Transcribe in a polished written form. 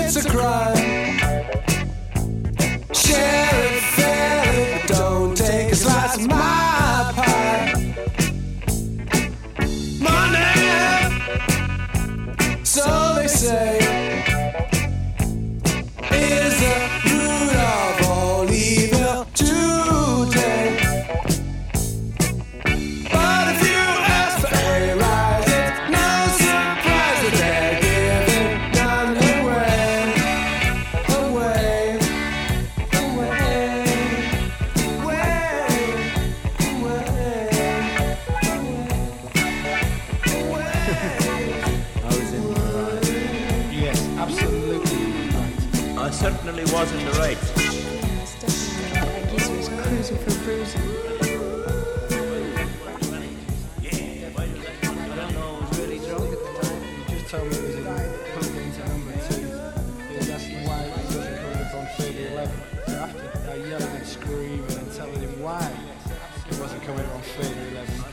it's a crime. Share it fairly, but don't take a slice of my pie. Money, so they say, is the root of all evil today. But if you ask for a rise, it's no surprise that they're giving none away. Away, I was in the right. Yes, absolutely right. I certainly was in the right. That's definitely right. That geezer was cruising for bruising. I don't know, I was really drunk at the time. He just told me it was plugged into number 2. He was asking why it wasn't coming up on 3011. So after yelling and screaming and telling him why it wasn't coming up on 3011,